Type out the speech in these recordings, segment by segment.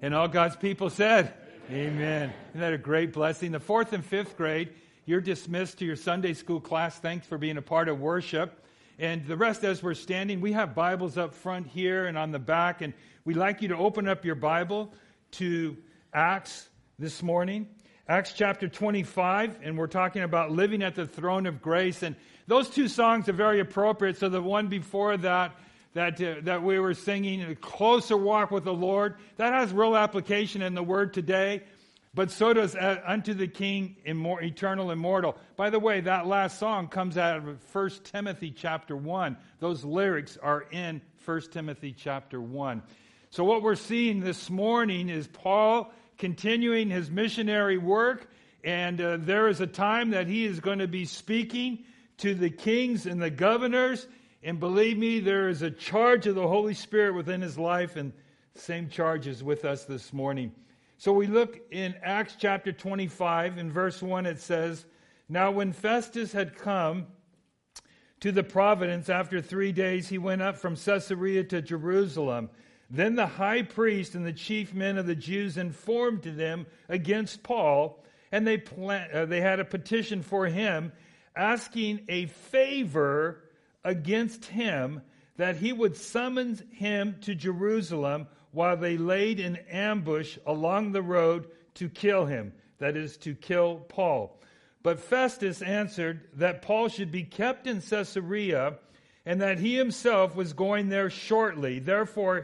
And all God's people said, Amen. Isn't that a great blessing? The 4th and 5th grade, you're dismissed to your Sunday school class. Thanks for being a part of worship. And the rest, as we're standing, we have Bibles up front here and on the back. And we'd like you to open up your Bible to Acts this morning. Acts chapter 25, and we're talking about living at the throne of grace. And those two songs are very appropriate. So the one before that we were singing, A Closer Walk with the Lord, that has real application in the Word today, but so does Unto the King, Eternal, Immortal. By the way, that last song comes out of 1 Timothy chapter 1. Those lyrics are in 1 Timothy chapter 1. So what we're seeing this morning is Paul continuing his missionary work, and there is a time that he is going to be speaking to the kings and the governors. And believe me, there is a charge of the Holy Spirit within his life, and the same charge is with us this morning. So we look in Acts chapter 25, in verse 1 it says, Now when Festus had come to the province after 3 days, he went up from Caesarea to Jerusalem. Then the high priest and the chief men of the Jews informed them against Paul, and they had a petition for him, asking a favor against him, that he would summon him to Jerusalem while they laid in ambush along the road to kill him, that is, to kill Paul. But Festus answered that Paul should be kept in Caesarea, and that he himself was going there shortly. Therefore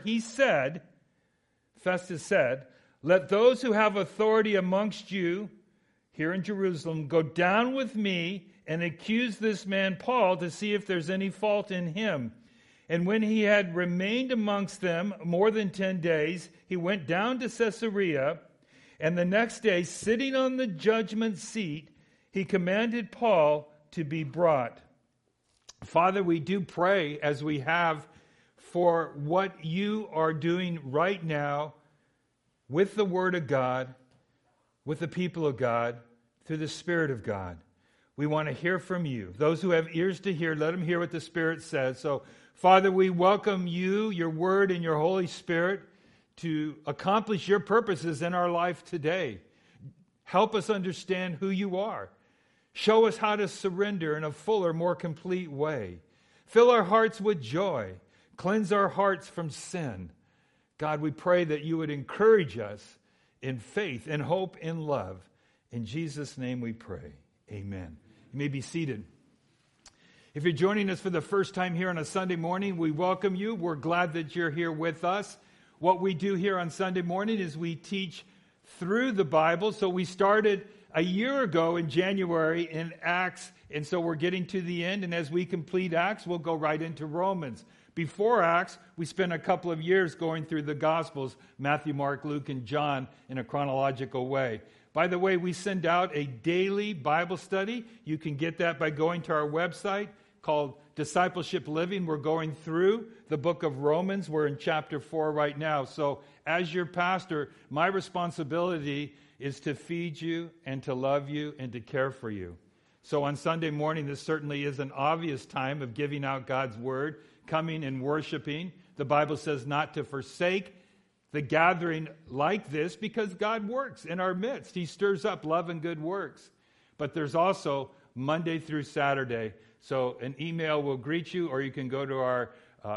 Festus said, Let those who have authority amongst you here in Jerusalem go down with me and accuse this man Paul to see if there's any fault in him. And when he had remained amongst them more than 10 days, he went down to Caesarea, and the next day, sitting on the judgment seat, he commanded Paul to be brought. Father, we do pray, as we have, for what you are doing right now with the Word of God, with the people of God, through the Spirit of God. We want to hear from you. Those who have ears to hear, let them hear what the Spirit says. So, Father, we welcome you, your Word, and your Holy Spirit to accomplish your purposes in our life today. Help us understand who you are. Show us how to surrender in a fuller, more complete way. Fill our hearts with joy. Cleanse our hearts from sin. God, we pray that you would encourage us in faith and hope and love. In Jesus' name we pray. Amen. You may be seated. If you're joining us for the first time here on a Sunday morning, we welcome you. We're glad that you're here with us. What we do here on Sunday morning is we teach through the Bible. So we started a year ago in January in Acts, and so we're getting to the end. And as we complete Acts, we'll go right into Romans. Before Acts, we spent a couple of years going through the Gospels, Matthew, Mark, Luke, and John, in a chronological way. By the way, we send out a daily Bible study. You can get that by going to our website called Discipleship Living. We're going through the book of Romans. We're in chapter 4 right now. So as your pastor, my responsibility is to feed you and to love you and to care for you. So on Sunday morning, this certainly is an obvious time of giving out God's word, coming and worshiping. The Bible says not to forsake the gathering like this, because God works in our midst. He stirs up love and good works. But there's also Monday through Saturday. So an email will greet you, or you can go to our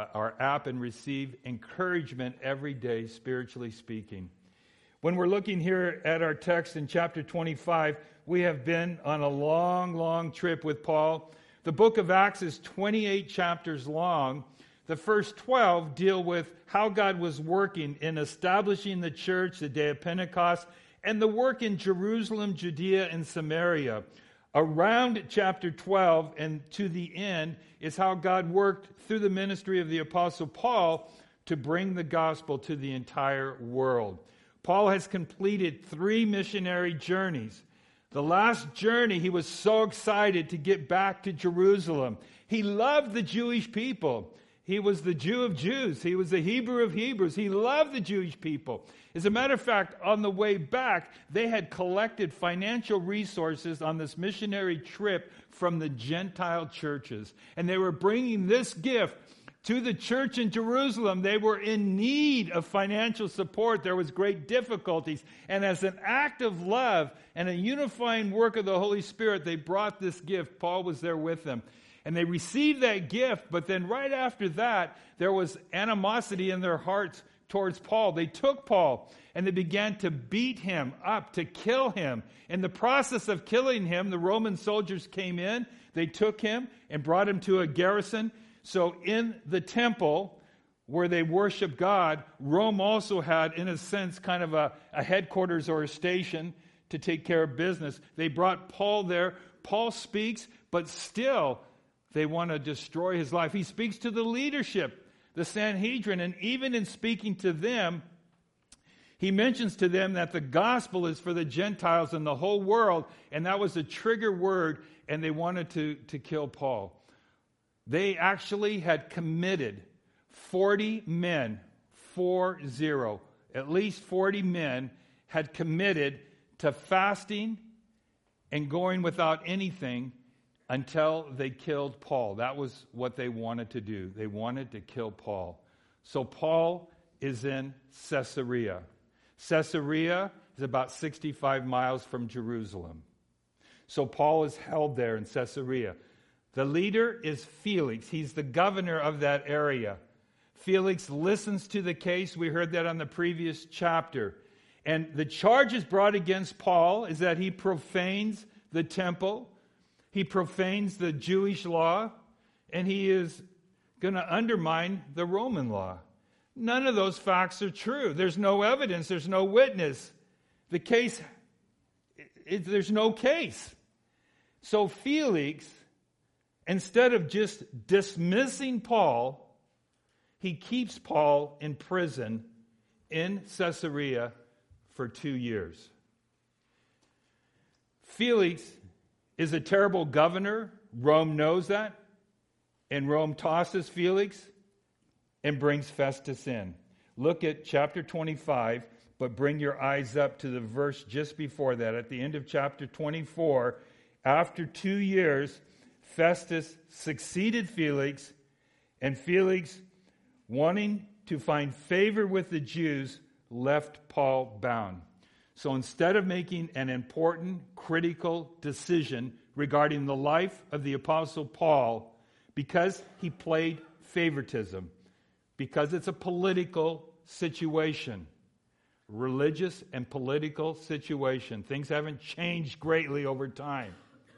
app and receive encouragement every day, spiritually speaking. When we're looking here at our text in chapter 25, we have been on a long, long trip with Paul. The book of Acts is 28 chapters long. The first 12 deal with how God was working in establishing the church, the day of Pentecost, and the work in Jerusalem, Judea, and Samaria. Around chapter 12 and to the end is how God worked through the ministry of the Apostle Paul to bring the gospel to the entire world. Paul has completed 3 missionary journeys. The last journey, he was so excited to get back to Jerusalem. He loved the Jewish people. He was the Jew of Jews. He was the Hebrew of Hebrews. He loved the Jewish people. As a matter of fact, on the way back, they had collected financial resources on this missionary trip from the Gentile churches. And they were bringing this gift to the church in Jerusalem. They were in need of financial support. There was great difficulties. And as an act of love and a unifying work of the Holy Spirit, they brought this gift. Paul was there with them. And they received that gift, but then right after that, there was animosity in their hearts towards Paul. They took Paul and they began to beat him up, to kill him. In the process of killing him, the Roman soldiers came in, they took him and brought him to a garrison. So in the temple where they worship God, Rome also had, in a sense, kind of a headquarters or a station to take care of business. They brought Paul there. Paul speaks, but still they want to destroy his life. He speaks to the leadership, the Sanhedrin, and even in speaking to them, he mentions to them that the gospel is for the Gentiles in the whole world, and that was a trigger word, and they wanted to kill Paul. They actually had committed 40 men, 40, at least 40 men had committed to fasting and going without anything until they killed Paul. That was what they wanted to do. They wanted to kill Paul. So Paul is in Caesarea. Caesarea is about 65 miles from Jerusalem. So Paul is held there in Caesarea. The leader is Felix. He's the governor of that area. Felix listens to the case. We heard that on the previous chapter. And the charges brought against Paul is that he profanes the temple. He profanes the Jewish law, and he is going to undermine the Roman law. None of those facts are true. There's no evidence. There's no witness. The case, there's no case. So Felix, instead of just dismissing Paul, he keeps Paul in prison in Caesarea for 2 years. Felix is a terrible governor. Rome knows that. And Rome tosses Felix and brings Festus in. Look at chapter 25, but bring your eyes up to the verse just before that. At the end of chapter 24, after 2 years, Festus succeeded Felix, and Felix, wanting to find favor with the Jews, left Paul bound. So instead of making an important, critical decision regarding the life of the Apostle Paul, because he played favoritism, because it's a political situation, religious and political situation, things haven't changed greatly over time.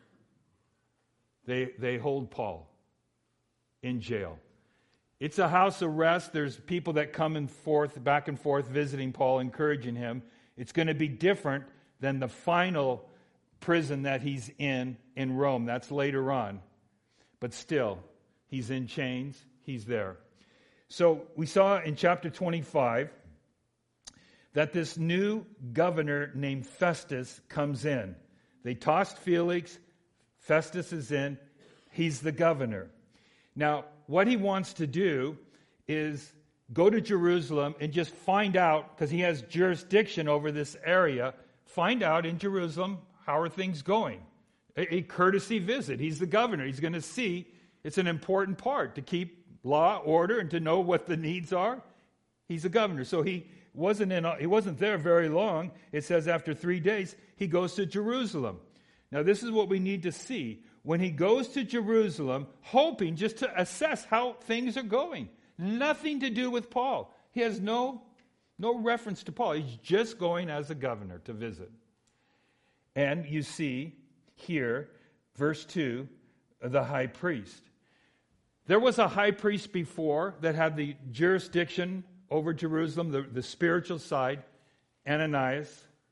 They hold Paul in jail. It's a house arrest. There's people that come back and forth, visiting Paul, encouraging him. It's going to be different than the final prison that he's in Rome. That's later on. But still, he's in chains. He's there. So we saw in chapter 25 that this new governor named Festus comes in. They tossed Felix. Festus is in. He's the governor. Now, what he wants to do is go to Jerusalem and just find out, because he has jurisdiction over this area, find out in Jerusalem, how are things going? A courtesy visit. He's the governor. He's going to see. It's an important part to keep law, order, and to know what the needs are. He's the governor. So he wasn't there very long. It says after 3 days, he goes to Jerusalem. Now, this is what we need to see. When he goes to Jerusalem, hoping just to assess how things are going. Nothing to do with Paul. He has no reference to Paul. He's just going as a governor to visit. And you see here, verse 2, the high priest. There was a high priest before that had the jurisdiction over Jerusalem, the spiritual side, Ananias.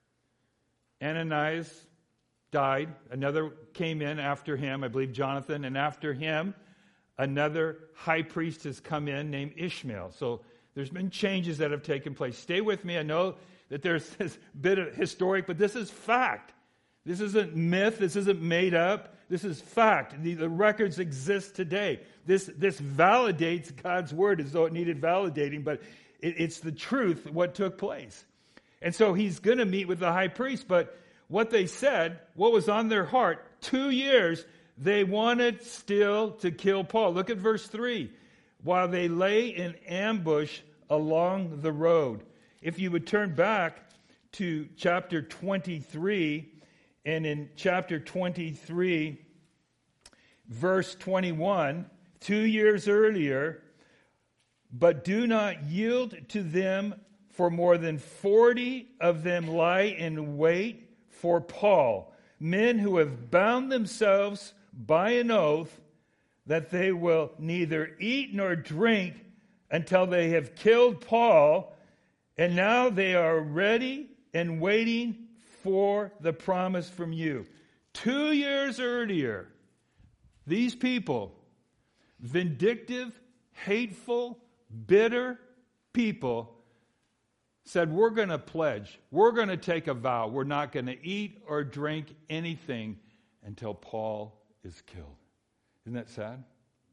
Ananias died. Another came in after him, I believe Jonathan, and after him, another high priest has come in named Ishmael. So there's been changes that have taken place. Stay with me. I know that there's this bit of historic, but this is fact. This isn't myth. This isn't made up. This is fact. The records exist today. This validates God's word as though it needed validating, but it's the truth, what took place. And so he's going to meet with the high priest, but what they said, what was on their heart, 2 years, they wanted still to kill Paul. Look at verse 3. while they lay in ambush along the road. If you would turn back to chapter 23, and in chapter 23, verse 21, 2 years earlier, but do not yield to them, for more than 40 of them lie in wait for Paul, men who have bound themselves by an oath that they will neither eat nor drink until they have killed Paul, and now they are ready and waiting for the promise from you. 2 years earlier, these people, vindictive, hateful, bitter people, said, we're going to pledge, we're going to take a vow, we're not going to eat or drink anything until Paul is killed. Isn't that sad?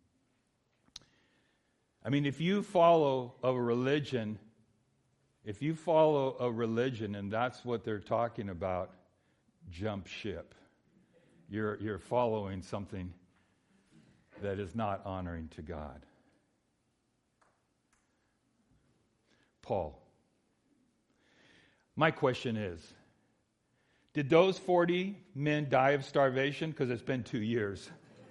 I mean, if you follow a religion and that's what they're talking about, jump ship. You're following something that is not honoring to God. Paul. My question is, did those 40 men die of starvation? Because it's been 2 years.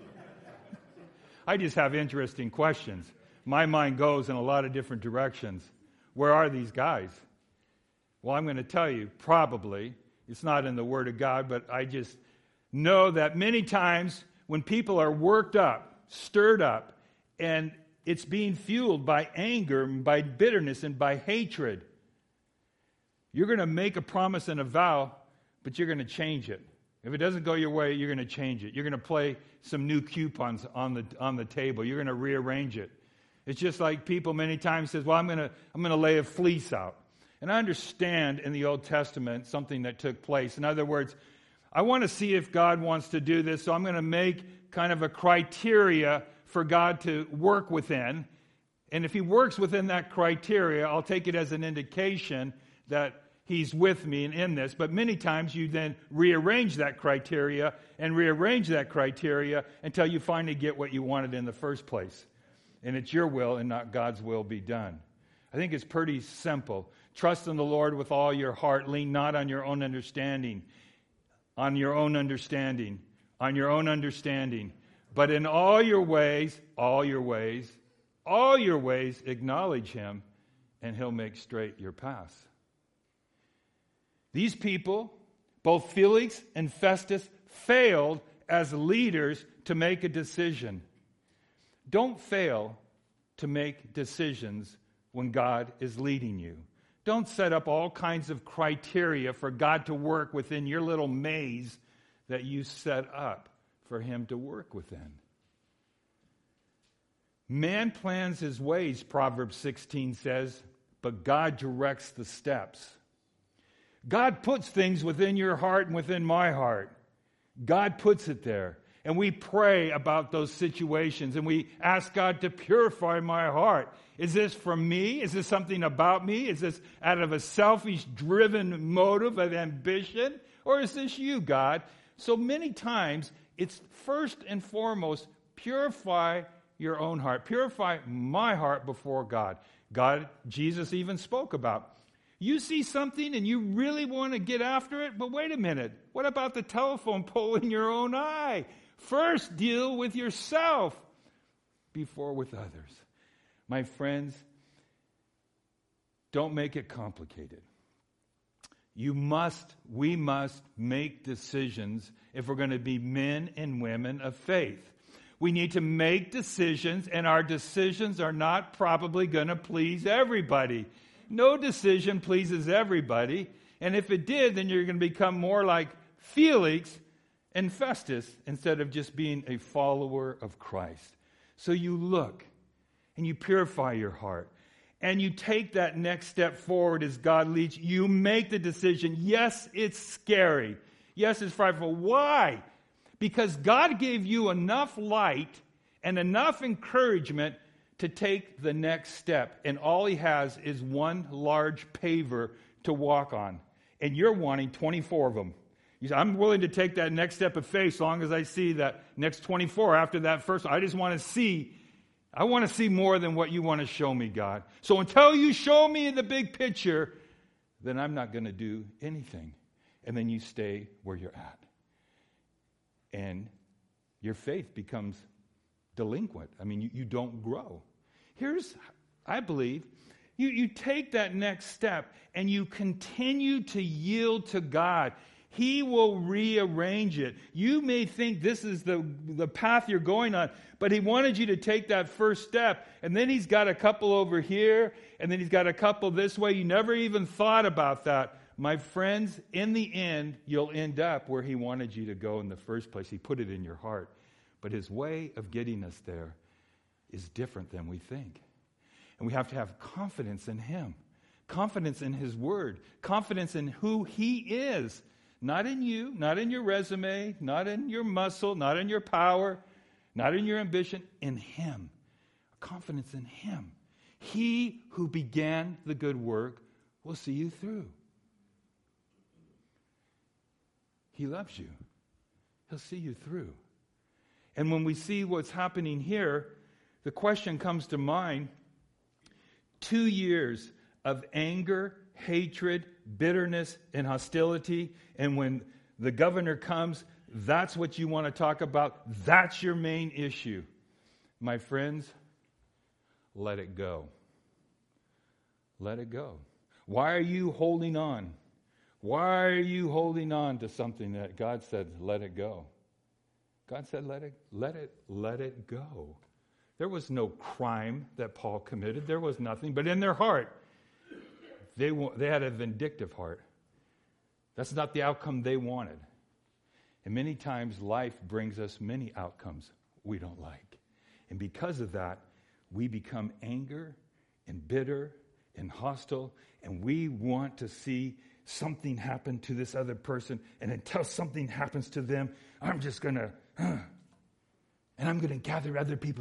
I just have interesting questions. My mind goes in a lot of different directions. Where are these guys? Well, I'm going to tell you, probably. It's not in the Word of God, but I just know that many times when people are worked up, stirred up, and it's being fueled by anger, and by bitterness, and by hatred, you're going to make a promise and a vow, but you're going to change it. If it doesn't go your way, you're going to change it. You're going to play some new coupons on the table. You're going to rearrange it. It's just like people many times says, well, I'm going to lay a fleece out. And I understand in the Old Testament something that took place. In other words, I want to see if God wants to do this, so I'm going to make kind of a criteria for God to work within. And if he works within that criteria, I'll take it as an indication that he's with me and in this. But many times you then rearrange that criteria until you finally get what you wanted in the first place. And it's your will and not God's will be done. I think it's pretty simple. Trust in the Lord with all your heart. Lean not on your own understanding. But in all your ways, acknowledge him, and he'll make straight your paths. These people, both Felix and Festus, failed as leaders to make a decision. Don't fail to make decisions when God is leading you. Don't set up all kinds of criteria for God to work within your little maze that you set up for him to work within. Man plans his ways, Proverbs 16 says, but God directs the steps. God puts things within your heart and within my heart. God puts it there. And we pray about those situations and we ask God to purify my heart. Is this from me? Is this something about me? Is this out of a selfish, driven motive of ambition? Or is this you, God? So many times, it's first and foremost, purify your own heart. Purify my heart before God. God, Jesus even spoke about. You see something and you really want to get after it, but wait a minute. What about the telephone pole in your own eye? First, deal with yourself before with others. My friends, don't make it complicated. We must make decisions if we're going to be men and women of faith. We need to make decisions, and our decisions are not probably going to please everybody. No decision pleases everybody, and if it did, then you're going to become more like Felix and Festus instead of just being a follower of Christ. So you look and you purify your heart and you take that next step forward as God leads you. You make the decision. Yes, it's scary. Yes, it's frightful. Why? Because God gave you enough light and enough encouragement to take the next step. And all he has is one large paver to walk on. And you're wanting 24 of them. You say, I'm willing to take that next step of faith as long as I see that next 24 after that first. I just want to see I want to see more than what you want to show me, God. So until you show me the big picture, then I'm not going to do anything. And then you stay where you're at. And your faith becomes delinquent. I mean, you don't grow. I believe, you take that next step and you continue to yield to God. He will rearrange it. You may think this is the path you're going on, but He wanted you to take that first step, and then He's got a couple over here, and then He's got a couple this way. You never even thought about that. My friends, in the end, you'll end up where He wanted you to go in the first place. He put it in your heart. But His way of getting us there is different than we think. And we have to have confidence in Him, confidence in His Word, confidence in who He is. Not in you, not in your resume, not in your muscle, not in your power, not in your ambition, in Him. Confidence in Him. He who began the good work will see you through. He loves you. He'll see you through. And when we see what's happening here, the question comes to mind, 2 years of anger, hatred, bitterness, and hostility, and when the governor comes, that's what you want to talk about. That's your main issue. My friends, let it go. Let it go. Why are you holding on? Why are you holding on to something that God said, let it go? God said, let it go. There was no crime that Paul committed. There was nothing. But in their heart, they had a vindictive heart. That's not the outcome they wanted. And many times life brings us many outcomes we don't like. And because of that, we become angry and bitter and hostile, and we want to see something happen to this other person, and until something happens to them, I'm just going to, and I'm going to gather other people.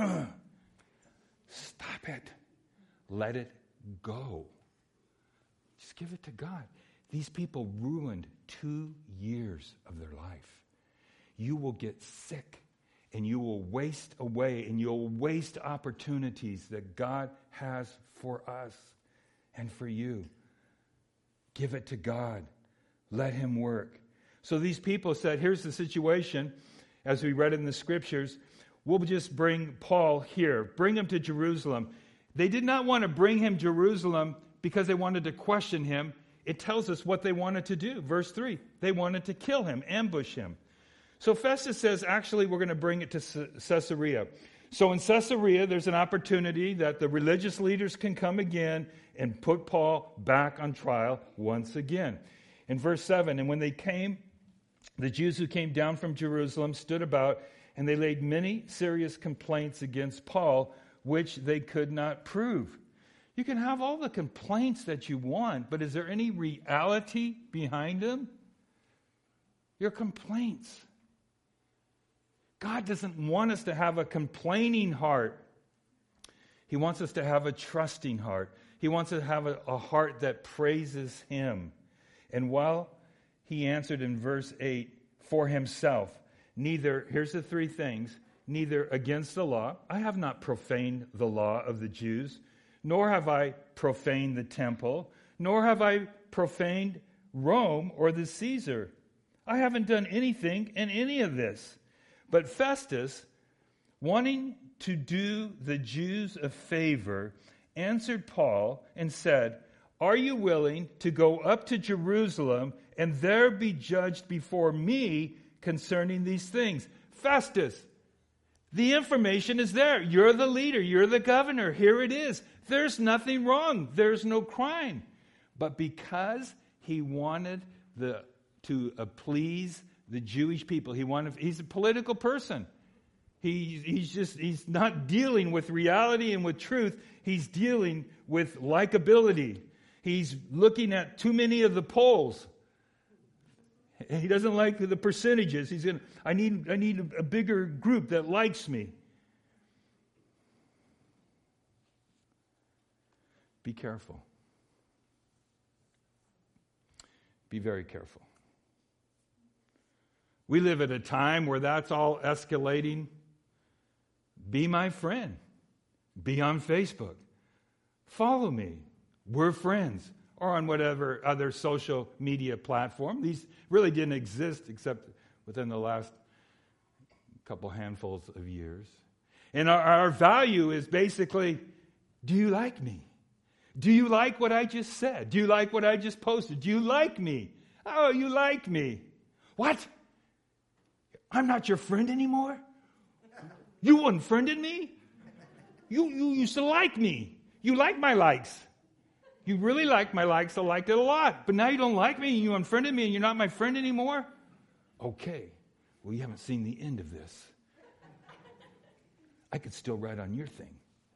Stop it. Let it go. Just give it to God. These people ruined 2 years of their life. You will get sick, and you will waste away, and you'll waste opportunities that God has for us and for you. Give it to God. Let Him work. So these people said, here's the situation, as we read in the scriptures, we'll just bring Paul here, bring him to Jerusalem. They did not want to bring him to Jerusalem because they wanted to question him. It tells us what they wanted to do. Verse 3, they wanted to kill him, ambush him. So Festus says, actually, we're going to bring it to Caesarea. So in Caesarea, there's an opportunity that the religious leaders can come again and put Paul back on trial once again. In verse 7, and when they came, the Jews who came down from Jerusalem stood about, and they laid many serious complaints against Paul, which they could not prove. You can have all the complaints that you want, but is there any reality behind them? Your complaints. God doesn't want us to have a complaining heart. He wants us to have a trusting heart. He wants us to have a heart that praises Him. And while he answered in verse 8, for himself, neither, here's the three things, neither against the law, I have not profaned the law of the Jews, nor have I profaned the temple, nor have I profaned Rome or the Caesar. I haven't done anything in any of this. But Festus, wanting to do the Jews a favor, answered Paul and said, are you willing to go up to Jerusalem and there be judged before me concerning these things? Festus, the information is there. You're the leader. You're the governor. Here it is. There's nothing wrong. There's no crime. But because he wanted to please the Jewish people, he's a political person. He's not dealing with reality and with truth. He's dealing with likability. He's looking at too many of the polls. He doesn't like the percentages. I need a bigger group that likes me. Be careful. Be very careful. We live at a time where that's all escalating. Be my friend. Be on Facebook. Follow me. We're friends. Or on whatever other social media platform. These really didn't exist except within the last couple handfuls of years. And our value is basically, do you like me? Do you like what I just said? Do you like what I just posted? Do you like me? Oh, you like me. What? I'm not your friend anymore? You unfriended me? You used to like me. You like my likes. You really liked my likes. I liked it a lot. But now you don't like me and you unfriended me and you're not my friend anymore? Okay. Well, you haven't seen the end of this. I could still write on your thing.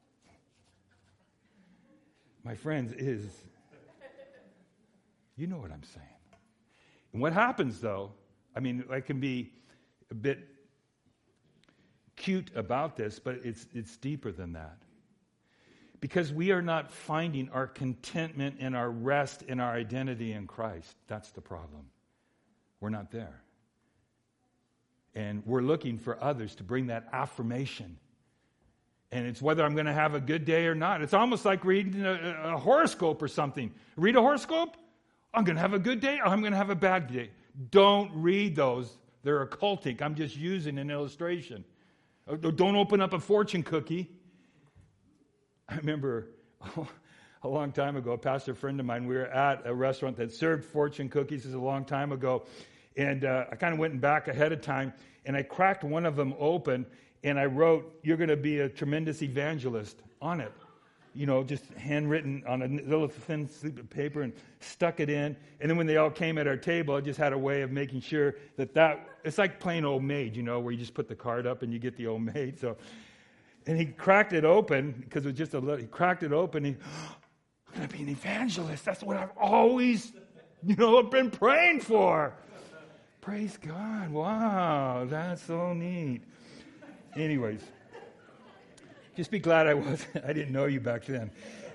My friends, you know what I'm saying. And what happens, though, I mean, I can be a bit cute about this, but it's deeper than that. Because we are not finding our contentment and our rest in our identity in Christ. That's the problem. We're not there. And we're looking for others to bring that affirmation. And it's whether I'm going to have a good day or not. It's almost like reading a horoscope or something. Read a horoscope? I'm going to have a good day or I'm going to have a bad day. Don't read those. They're occultic. I'm just using an illustration. Don't open up a fortune cookie. I remember a long time ago, a pastor friend of mine, we were at a restaurant that served fortune cookies. This is a long time ago. And I kind of went back ahead of time, and I cracked one of them open, and I wrote, "You're going to be a tremendous evangelist," on it. You know, just handwritten on a little thin slip of paper and stuck it in. And then when they all came at our table, I just had a way of making sure that it's like playing Old Maid, you know, where you just put the card up and you get the Old Maid. So, and he cracked it open because it was just a little, he cracked it open and I'm going to be an evangelist. That's what I've always, been praying for. Praise God. Wow, that's so neat. Anyways, just be glad I didn't know you back then.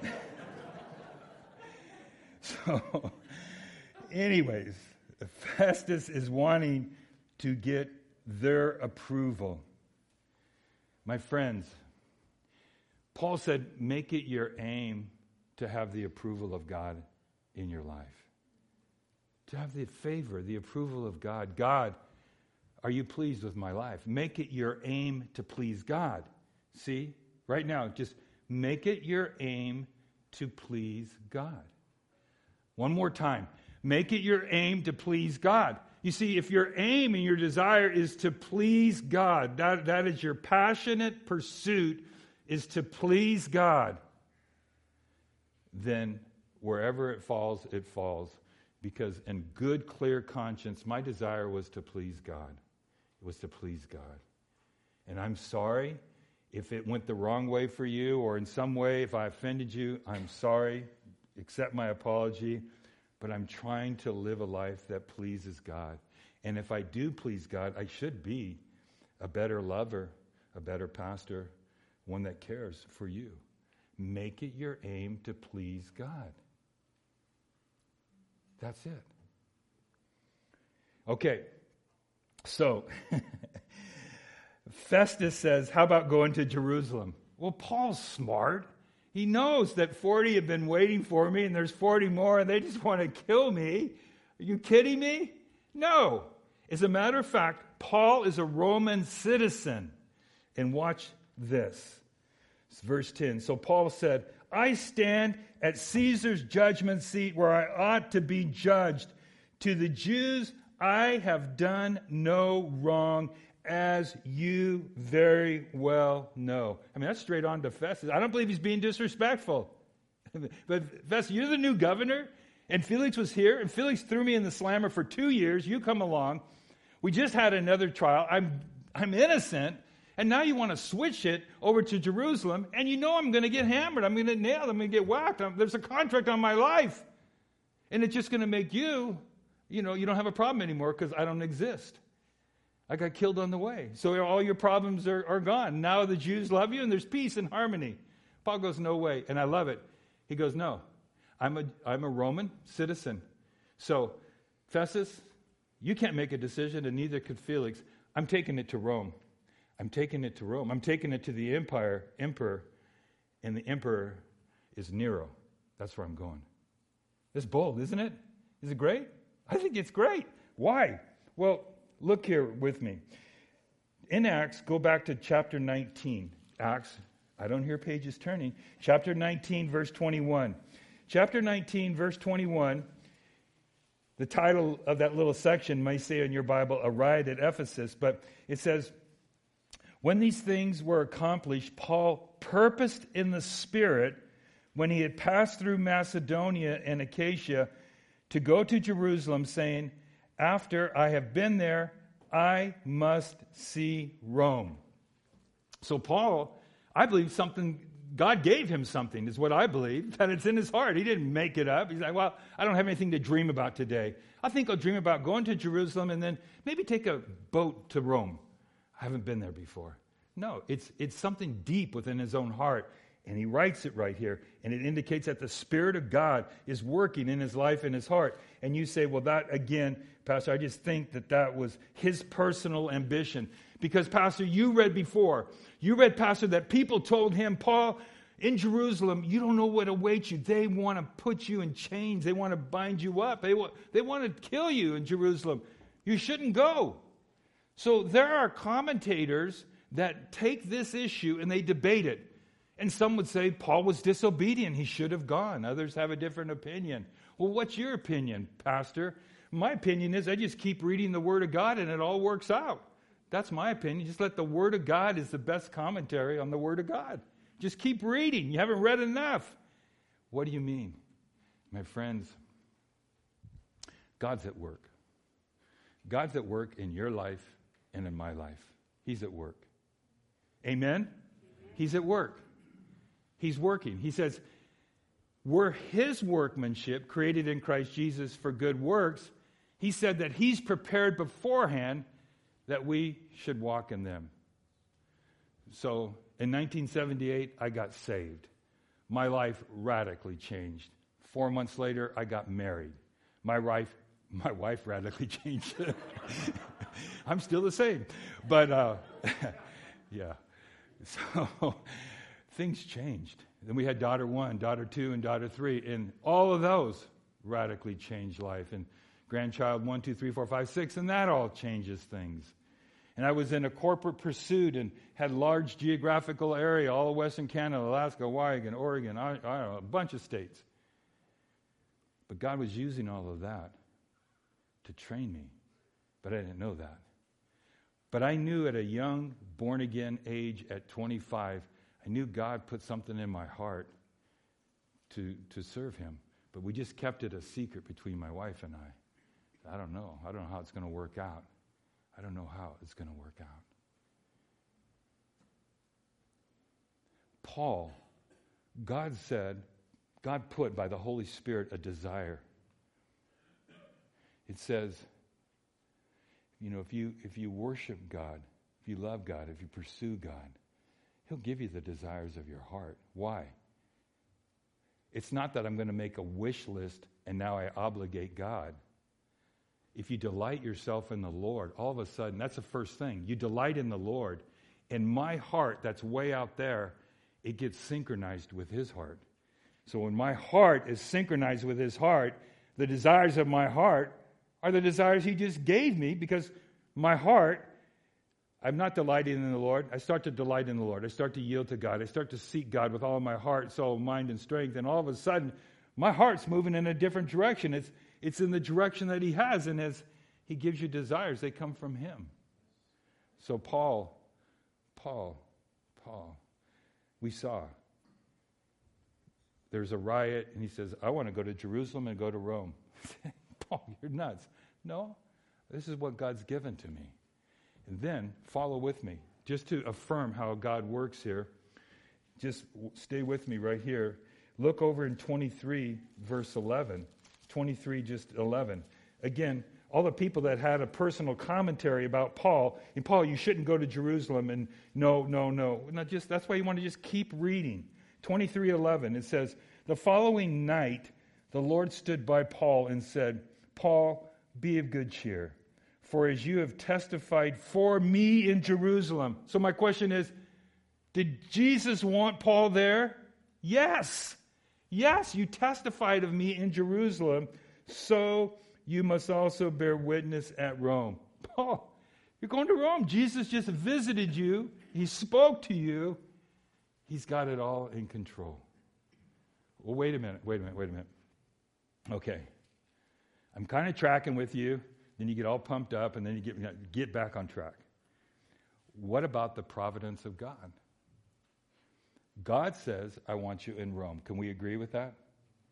So, anyways, Festus is wanting to get their approval. My friends, Paul said, make it your aim to have the approval of God in your life. To have the favor, the approval of God. God, are you pleased with my life? Make it your aim to please God. See? Right now, just make it your aim to please God. One more time. Make it your aim to please God. You see, if your aim and your desire is to please God, that is your passionate pursuit, is to please God, then wherever it falls, it falls. Because in good, clear conscience, my desire was to please God. It was to please God. And I'm sorry if it went the wrong way for you, or in some way, if I offended you, I'm sorry. Accept my apology. But I'm trying to live a life that pleases God. And if I do please God, I should be a better lover, a better pastor, one that cares for you. Make it your aim to please God. That's it. Okay, so Festus says, how about going to Jerusalem? Well, Paul's smart. He knows that 40 have been waiting for me and there's 40 more and they just want to kill me. Are you kidding me? No. As a matter of fact, Paul is a Roman citizen. And watch this. It's verse 10. So Paul said, I stand at Caesar's judgment seat where I ought to be judged. To the Jews, I have done no wrong, as you very well know. I mean, that's straight on to Festus. I don't believe he's being disrespectful. But Festus, you're the new governor, and Felix was here, and Felix threw me in the slammer for 2 years. You come along. We just had another trial. I'm innocent, and now you want to switch it over to Jerusalem, and you know I'm going to get hammered. I'm going to get nailed. I'm going to get whacked. There's a contract on my life. And it's just going to make you don't have a problem anymore because I don't exist. I got killed on the way. So all your problems are gone. Now the Jews love you and there's peace and harmony. Paul goes, no way. And I love it. He goes, no, I'm a Roman citizen. So Festus, you can't make a decision and neither could Felix. I'm taking it to Rome. I'm taking it to Rome. I'm taking it to the emperor. and the emperor is Nero. That's where I'm going. It's bold, isn't it? Is it great? I think it's great. Why? Well, look here with me. In Acts, go back to chapter 19. Acts, I don't hear pages turning. Chapter 19, verse 21. Chapter 19, verse 21, the title of that little section may say in your Bible, A Riot at Ephesus, but it says, when these things were accomplished, Paul purposed in the Spirit, when he had passed through Macedonia and Achaia, to go to Jerusalem, saying, after I have been there, I must see Rome. So Paul, I believe something, God gave him something, is what I believe, that it's in his heart. He didn't make it up. He's like, well, I don't have anything to dream about today. I think I'll dream about going to Jerusalem and then maybe take a boat to Rome. I haven't been there before. No, it's something deep within his own heart. And he writes it right here. And it indicates that the Spirit of God is working in his life and his heart. And you say, well, that, again, Pastor, I just think that was his personal ambition. Because, Pastor, you read before. You read, Pastor, that people told him, Paul, in Jerusalem, you don't know what awaits you. They want to put you in chains. They want to bind you up. They want to kill you in Jerusalem. You shouldn't go. So there are commentators that take this issue and they debate it. And some would say Paul was disobedient. He should have gone. Others have a different opinion. Well, what's your opinion, Pastor? My opinion is I just keep reading the Word of God and it all works out. That's my opinion. Just let the Word of God is the best commentary on the Word of God. Just keep reading. You haven't read enough. What do you mean? My friends, God's at work. God's at work in your life and in my life. He's at work. Amen? He's at work. He's working. He says, we're his workmanship created in Christ Jesus for good works. He said that he's prepared beforehand that we should walk in them. So in 1978, I got saved. My life radically changed. 4 months later, I got married. My wife radically changed. I'm still the same. But, yeah. So things changed. Then we had daughter 1, daughter 2, and daughter 3. And all of those radically changed life. And grandchild 1, 2, 3, 4, 5, 6. And that all changes things. And I was in a corporate pursuit and had large geographical area, all of Western Canada, Alaska, Hawaii, Oregon, I don't know, a bunch of states. But God was using all of that to train me. But I didn't know that. But I knew at a young, born-again age at 25, I knew God put something in my heart to serve him. But we just kept it a secret between my wife and I. I don't know how it's going to work out. I don't know how it's going to work out. Paul, God put by the Holy Spirit a desire. It says, if you worship God, if you love God, if you pursue God, he'll give you the desires of your heart. Why? It's not that I'm going to make a wish list and now I obligate God. If you delight yourself in the Lord, all of a sudden, that's the first thing. You delight in the Lord. And my heart, that's way out there, it gets synchronized with his heart. So when my heart is synchronized with his heart, the desires of my heart are the desires he just gave me, because my heart, I'm not delighting in the Lord. I start to delight in the Lord. I start to yield to God. I start to seek God with all of my heart, soul, mind, and strength. And all of a sudden, my heart's moving in a different direction. It's in the direction that he has. And as he gives you desires, they come from him. So Paul, we saw there's a riot, and he says, I want to go to Jerusalem and go to Rome. Paul, you're nuts. No, this is what God's given to me. And then follow with me, just to affirm how God works here. Just stay with me right here. Look over in 23, verse 11. 23, just 11. Again, all the people that had a personal commentary about Paul, and Paul, you shouldn't go to Jerusalem, and no. That's why you want to just keep reading. 23:11, it says, the following night, the Lord stood by Paul and said, Paul, be of good cheer, for as you have testified for me in Jerusalem. So my question is, did Jesus want Paul there? Yes. Yes, you testified of me in Jerusalem, so you must also bear witness at Rome. Paul, you're going to Rome. Jesus just visited you. He spoke to you. He's got it all in control. Well, wait a minute. Okay. I'm kind of tracking with you. Then you get all pumped up, and then you get back on track. What about the providence of God? God says, I want you in Rome. Can we agree with that?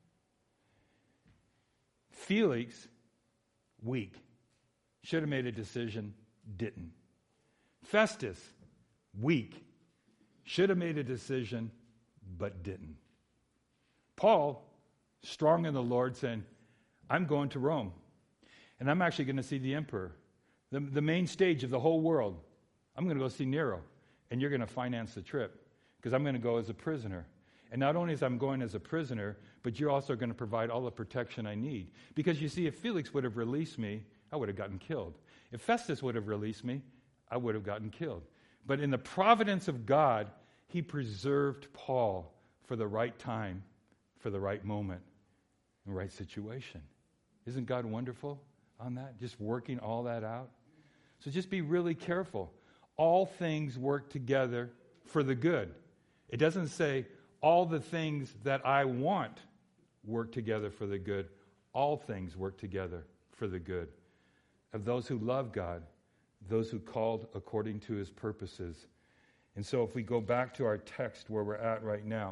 Felix, weak. Should have made a decision, didn't. Festus, weak. Should have made a decision, but didn't. Paul, strong in the Lord, saying, I'm going to Rome. And I'm actually going to see the emperor, the main stage of the whole world. I'm going to go see Nero, and you're going to finance the trip because I'm going to go as a prisoner. And not only as I'm going as a prisoner, but you're also going to provide all the protection I need. Because you see, if Felix would have released me, I would have gotten killed. If Festus would have released me, I would have gotten killed. But in the providence of God, he preserved Paul for the right time, for the right moment, and right situation. Isn't God wonderful on that? Just working all that out. So just be really careful. All things work together for the good. It doesn't say all the things that I want work together for the good. All things work together for the good of those who love God, those who called according to his purposes. And so if we go back to our text where we're at right now,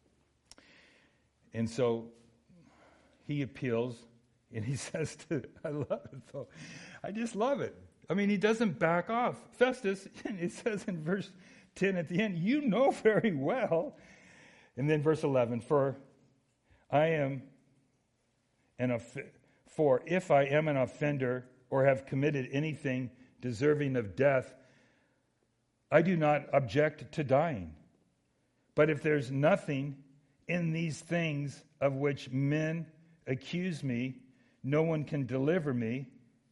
and so he appeals and he says to, I love it though. I just love it. I mean, he doesn't back off. Festus, it says in verse 10 at the end, you know very well. And then verse 11, for if I am an offender or have committed anything deserving of death, I do not object to dying. But if there's nothing in these things of which men accuse me, no one can deliver me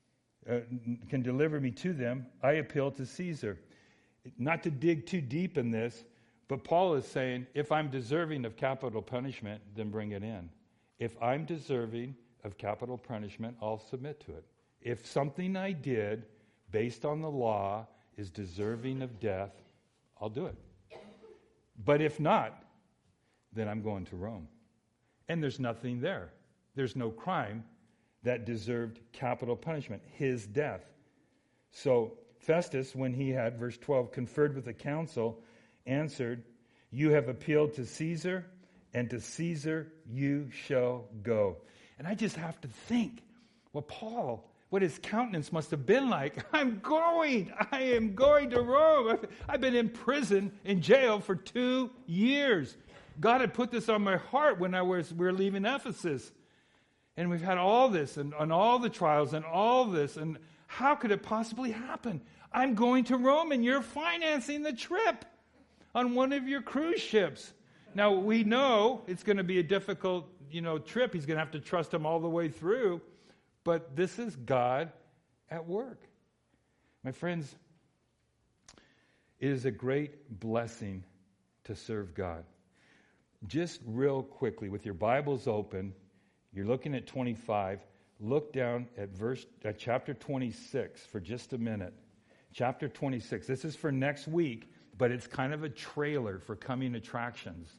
to them. I appeal to Caesar. Not to dig too deep in this, but Paul is saying, if I'm deserving of capital punishment, then bring it in. If I'm deserving of capital punishment, I'll submit to it. If something I did based on the law is deserving of death, I'll do it. But if not, then I'm going to Rome. And there's nothing there. There's no crime that deserved capital punishment, his death. So Festus, when he had, verse 12, conferred with the council, answered, you have appealed to Caesar, and to Caesar you shall go. And I just have to think, what his countenance must have been like. I am going to Rome. I've been in prison, in jail for 2 years. God had put this on my heart when we were leaving Ephesus. And we've had all this, and all the trials, and all this, and how could it possibly happen? I'm going to Rome, and you're financing the trip on one of your cruise ships. Now, we know it's going to be a difficult, trip. He's going to have to trust him all the way through. But this is God at work. My friends, it is a great blessing to serve God. Just real quickly, with your Bibles open, you're looking at 25. Look down at chapter 26 for just a minute. Chapter 26. This is for next week, but it's kind of a trailer for coming attractions.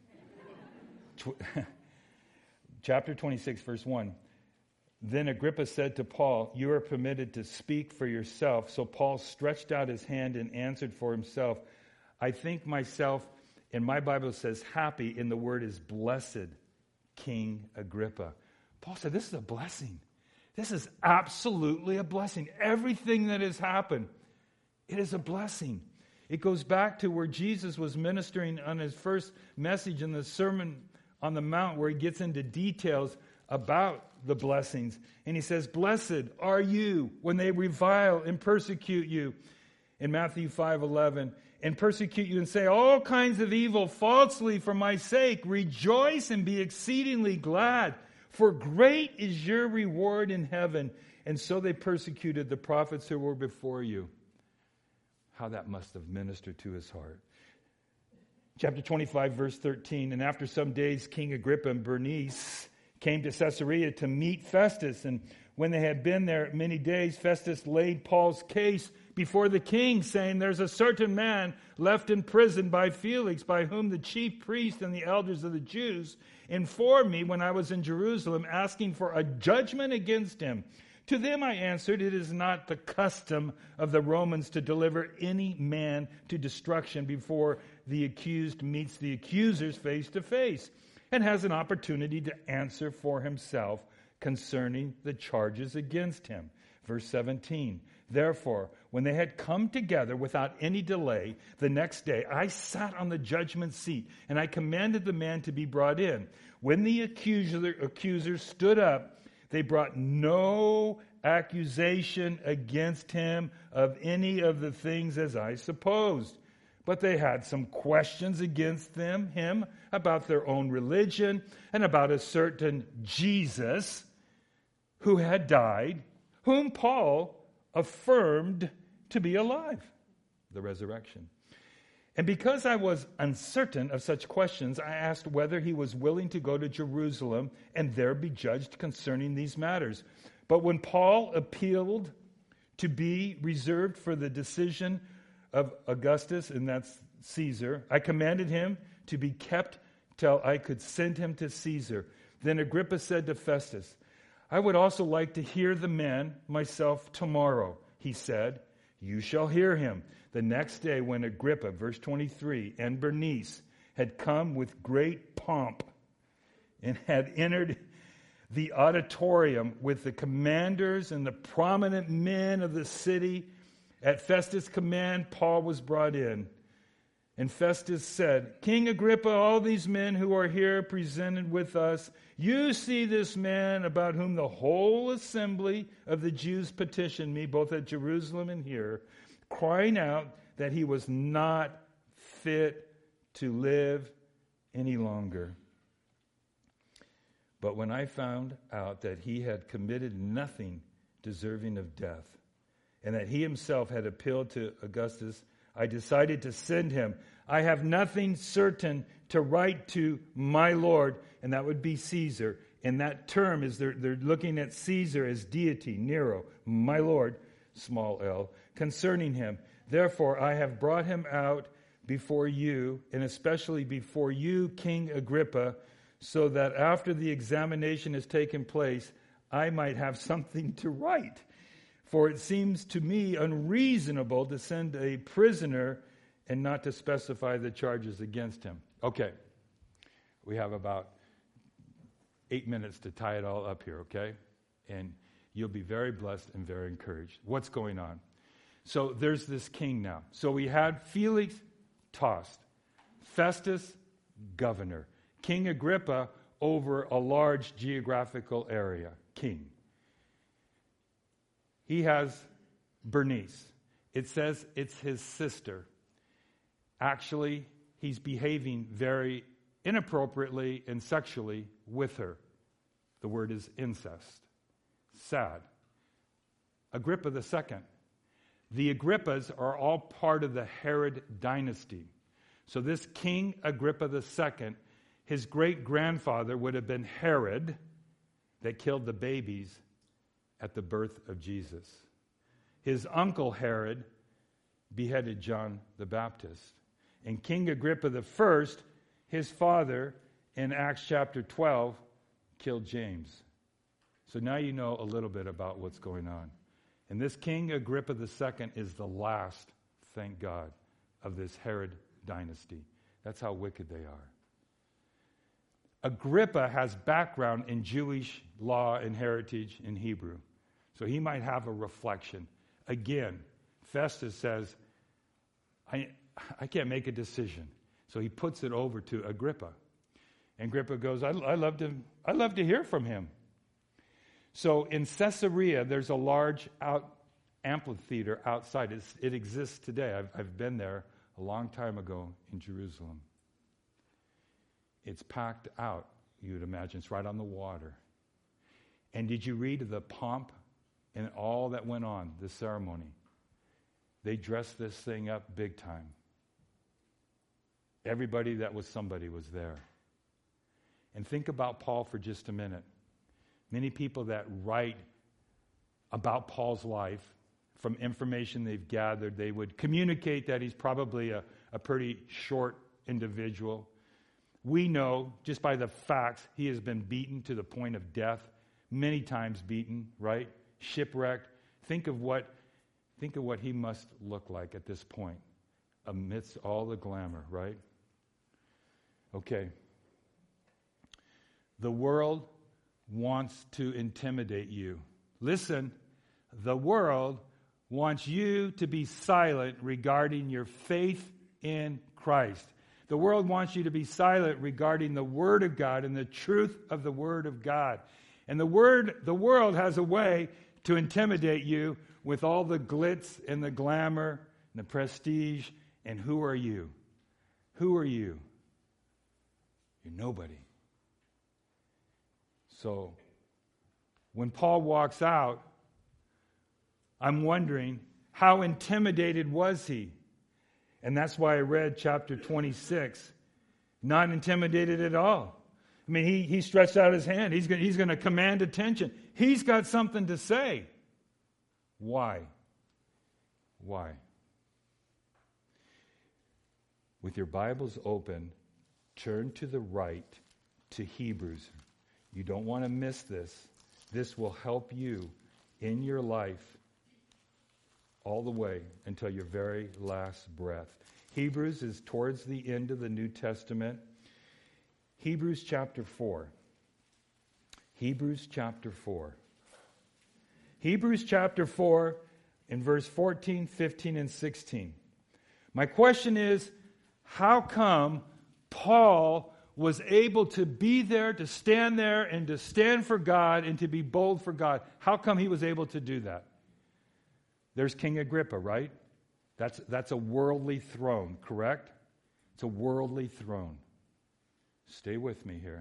Chapter 26, verse 1. Then Agrippa said to Paul, you are permitted to speak for yourself. So Paul stretched out his hand and answered for himself. I think myself, and my Bible says happy, and the word is blessed, King Agrippa. Paul said, this is a blessing. This is absolutely a blessing. Everything that has happened, it is a blessing. It goes back to where Jesus was ministering on his first message in the Sermon on the Mount, where he gets into details about the blessings. And he says, blessed are you when they revile and persecute you. In Matthew 5:11, and persecute you and say all kinds of evil falsely for my sake. Rejoice and be exceedingly glad, for great is your reward in heaven. And so they persecuted the prophets who were before you. How that must have ministered to his heart. Chapter 25, verse 13. And after some days, King Agrippa and Bernice came to Caesarea to meet Festus. And when they had been there many days, Festus laid Paul's case before the king, saying, "There's a certain man left in prison by Felix, by whom the chief priests and the elders of the Jews informed me when I was in Jerusalem, asking for a judgment against him. To them I answered, it is not the custom of the Romans to deliver any man to destruction before the accused meets the accusers face to face and has an opportunity to answer for himself concerning the charges against him." Verse 17. Therefore, when they had come together without any delay, the next day I sat on the judgment seat, and I commanded the man to be brought in. When the accusers stood up, they brought no accusation against him of any of the things as I supposed. But they had some questions against him about their own religion and about a certain Jesus who had died, whom Paul affirmed to be alive, the resurrection. And because I was uncertain of such questions, I asked whether he was willing to go to Jerusalem and there be judged concerning these matters. But when Paul appealed to be reserved for the decision of Augustus, and that's Caesar, I commanded him to be kept till I could send him to Caesar. Then Agrippa said to Festus, "I would also like to hear the man myself tomorrow." He said, "You shall hear him." The next day when Agrippa, verse 23, and Bernice had come with great pomp and had entered the auditorium with the commanders and the prominent men of the city, at Festus' command, Paul was brought in. And Festus said, "King Agrippa, all these men who are here presented with us, you see this man about whom the whole assembly of the Jews petitioned me, both at Jerusalem and here, crying out that he was not fit to live any longer. But when I found out that he had committed nothing deserving of death, and that he himself had appealed to Augustus, I decided to send him. I have nothing certain to write to my Lord," and that would be Caesar. And that term is they're looking at Caesar as deity, Nero, my Lord, small l, concerning him. Therefore, I have brought him out before you, and especially before you, King Agrippa, so that after the examination has taken place, I might have something to write. For it seems to me unreasonable to send a prisoner and not to specify the charges against him. Okay, we have about 8 minutes to tie it all up here, okay? And you'll be very blessed and very encouraged. What's going on? So there's this king now. So we had Felix tossed, Festus governor, King Agrippa over a large geographical area, king. He has Bernice. It says it's his sister. Actually, he's behaving very inappropriately and sexually with her. The word is incest. Sad. Agrippa II. The Agrippas are all part of the Herod dynasty. So this King Agrippa II, his great-grandfather would have been Herod that killed the babies at the birth of Jesus. His uncle Herod beheaded John the Baptist. And King Agrippa I, his father, in Acts chapter 12, killed James. So now you know a little bit about what's going on. And this King Agrippa II is the last, thank God, of this Herod dynasty. That's how wicked they are. Agrippa has background in Jewish law and heritage in Hebrew. So he might have a reflection. Again, Festus says, I can't make a decision. So he puts it over to Agrippa. And Agrippa goes, I'd love to hear from him. So in Caesarea, there's a large amphitheater outside. It exists today. I've been there a long time ago in Jerusalem. It's packed out, you'd imagine. It's right on the water. And did you read the pomp and all that went on, the ceremony? They dressed this thing up big time. Everybody that was somebody was there. And think about Paul for just a minute. Many people that write about Paul's life, from information they've gathered, they would communicate that he's probably a pretty short individual. We know, just by the facts, he has been beaten to the point of death, many times beaten, right? Shipwrecked. Think of what he must look like at this point, amidst all the glamour, right? Okay. The world wants to intimidate you. Listen, the world wants you to be silent regarding your faith in Christ. The world wants you to be silent regarding the Word of God and the truth of the Word of God. And the world has a way to intimidate you with all the glitz and the glamour and the prestige. And who are you? Who are you? You're nobody. So, when Paul walks out, I'm wondering, how intimidated was he? And that's why I read chapter 26. Not intimidated at all. I mean, he stretched out his hand. He's going to command attention. He's got something to say. Why? Why? With your Bibles open, turn to the right to Hebrews. You don't want to miss this. This will help you in your life all the way until your very last breath. Hebrews is towards the end of the New Testament. Hebrews chapter 4. Hebrews chapter 4. Hebrews chapter 4 in verse 14, 15, and 16. My question is, how come Paul was able to be there, to stand there, and to stand for God, and to be bold for God? How come he was able to do that? There's King Agrippa, right? That's a worldly throne, correct? It's a worldly throne. Stay with me here.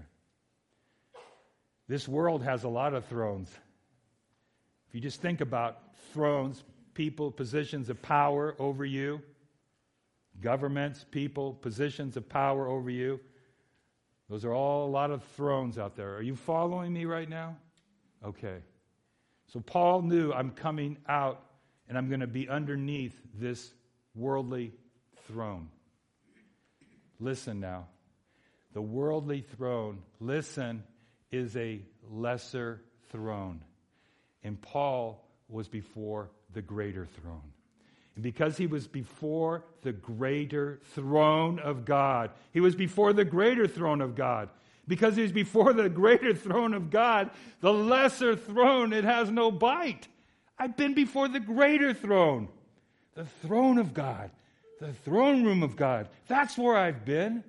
This world has a lot of thrones. If you just think about thrones, people, positions of power over you, governments, people, positions of power over you, those are all a lot of thrones out there. Are you following me right now? Okay. So Paul knew, I'm coming out and I'm going to be underneath this worldly throne. Listen now. The worldly throne, listen, is a lesser throne. And Paul was before the greater throne. And because he was before the greater throne of God, he was before the greater throne of God. Because he was before the greater throne of God, the lesser throne, it has no bite. I've been before the greater throne, the throne of God, the throne room of God. That's where I've been.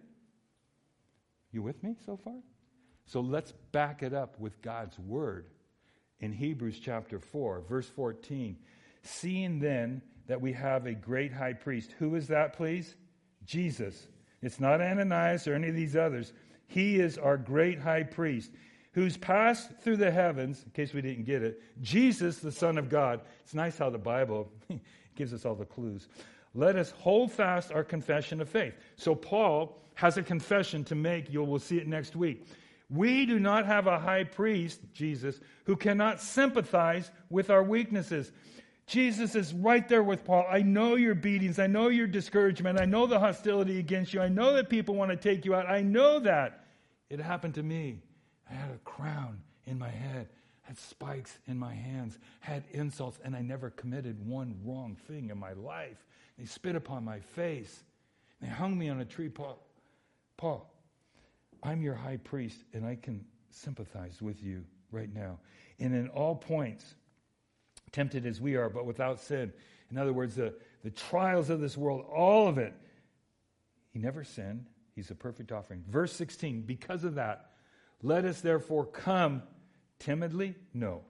You with me so far? So let's back it up with God's word. In Hebrews chapter 4, verse 14, seeing then that we have a great high priest. Who is that, please? Jesus. It's not Ananias or any of these others. He is our great high priest, who's passed through the heavens, in case we didn't get it, Jesus, the Son of God. It's nice how the Bible gives us all the clues. Let us hold fast our confession of faith. So Paul has a confession to make. We'll see it next week. We do not have a high priest, Jesus, who cannot sympathize with our weaknesses. Jesus is right there with Paul. I know your beatings. I know your discouragement. I know the hostility against you. I know that people want to take you out. I know that. It happened to me. I had a crown in my head, had spikes in my hands, had insults, and I never committed one wrong thing in my life. They spit upon my face. They hung me on a tree. Paul, I'm your high priest, and I can sympathize with you right now. And in all points, tempted as we are, but without sin. In other words, the trials of this world, all of it, he never sinned. He's a perfect offering. Verse 16, because of that, let us therefore come timidly? No.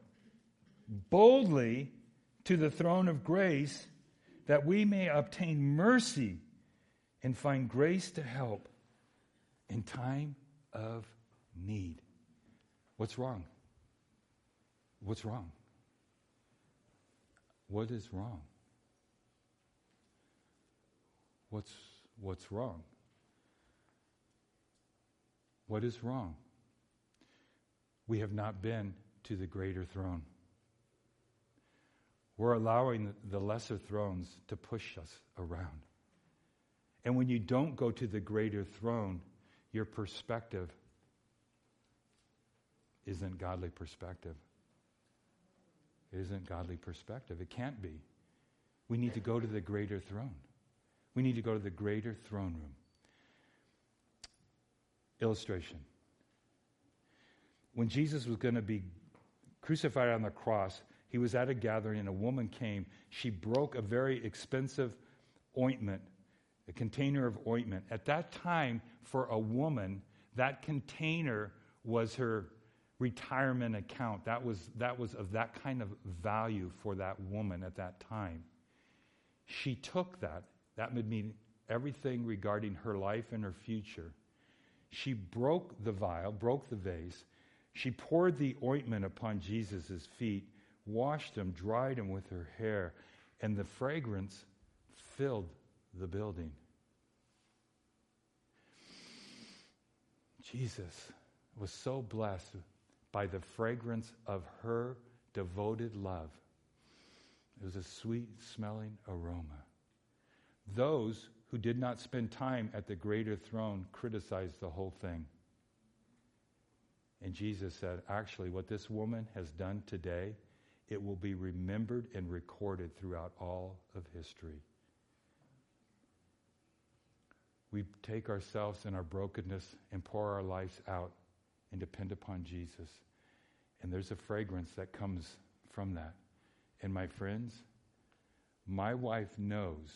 Boldly to the throne of grace, that we may obtain mercy and find grace to help in time of need. What's wrong? What's wrong? What is wrong? What's wrong? What is wrong? We have not been to the greater throne. We're allowing the lesser thrones to push us around. And when you don't go to the greater throne, your perspective isn't godly perspective. It isn't godly perspective. It can't be. We need to go to the greater throne. We need to go to the greater throne room. Illustration. When Jesus was going to be crucified on the cross, he was at a gathering and a woman came. She broke a very expensive ointment, a container of ointment. At that time, for a woman, that container was her retirement account. That was of that kind of value for that woman at that time. She took that. That would mean everything regarding her life and her future. She broke the vial, broke the vase. She poured the ointment upon Jesus' feet, washed him, dried him with her hair, and the fragrance filled the building. Jesus was so blessed by the fragrance of her devoted love. It was a sweet-smelling aroma. Those who did not spend time at the greater throne criticized the whole thing. And Jesus said, actually, what this woman has done today, it will be remembered and recorded throughout all of history. We take ourselves and our brokenness and pour our lives out and depend upon Jesus. And there's a fragrance that comes from that. And my friends, my wife knows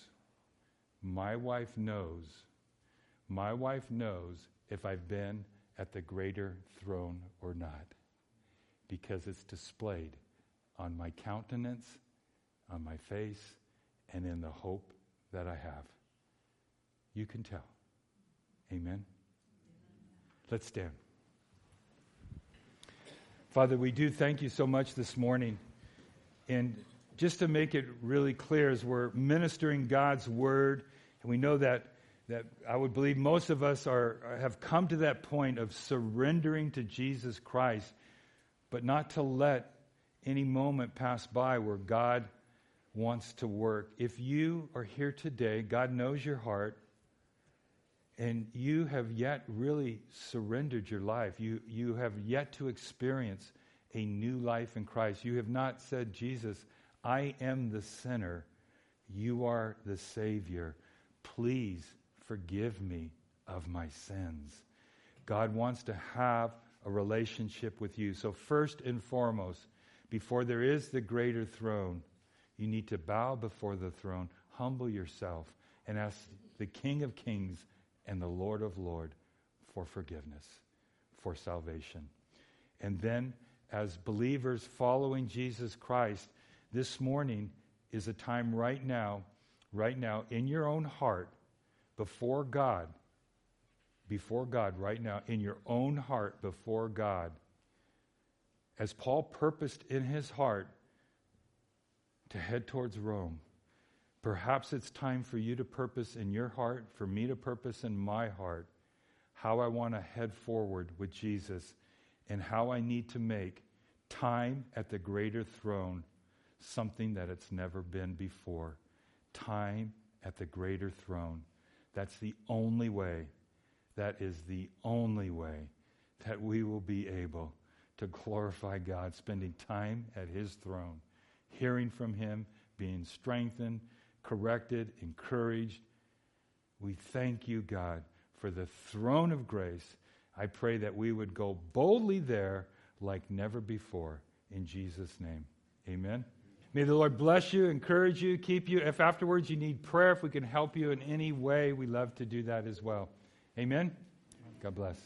if I've been at the greater throne or not, because it's displayed on my countenance, on my face, and in the hope that I have. You can tell. Amen? Let's stand. Father, we do thank you so much this morning. And just to make it really clear, as we're ministering God's word, and we know that I would believe most of us have come to that point of surrendering to Jesus Christ, but not to let any moment pass by where God wants to work. If you are here today, God knows your heart, and you have yet really surrendered your life. You have yet to experience a new life in Christ. You have not said, Jesus, I am the sinner. You are the Savior. Please forgive me of my sins. God wants to have a relationship with you. So first and foremost, before there is the greater throne, you need to bow before the throne, humble yourself, and ask the King of Kings and the Lord of Lords for forgiveness, for salvation. And then, as believers following Jesus Christ, this morning is a time right now, in your own heart, before God, right now, in your own heart before God, as Paul purposed in his heart to head towards Rome, perhaps it's time for you to purpose in your heart, for me to purpose in my heart, how I want to head forward with Jesus and how I need to make time at the greater throne something that it's never been before. Time at the greater throne. That's the only way. That is the only way that we will be able to glorify God, spending time at his throne, hearing from him, being strengthened, corrected, encouraged. We thank you, God, for the throne of grace. I pray that we would go boldly there like never before. In Jesus' name, amen. May the Lord bless you, encourage you, keep you. If afterwards you need prayer, if we can help you in any way, we love to do that as well. Amen. God bless.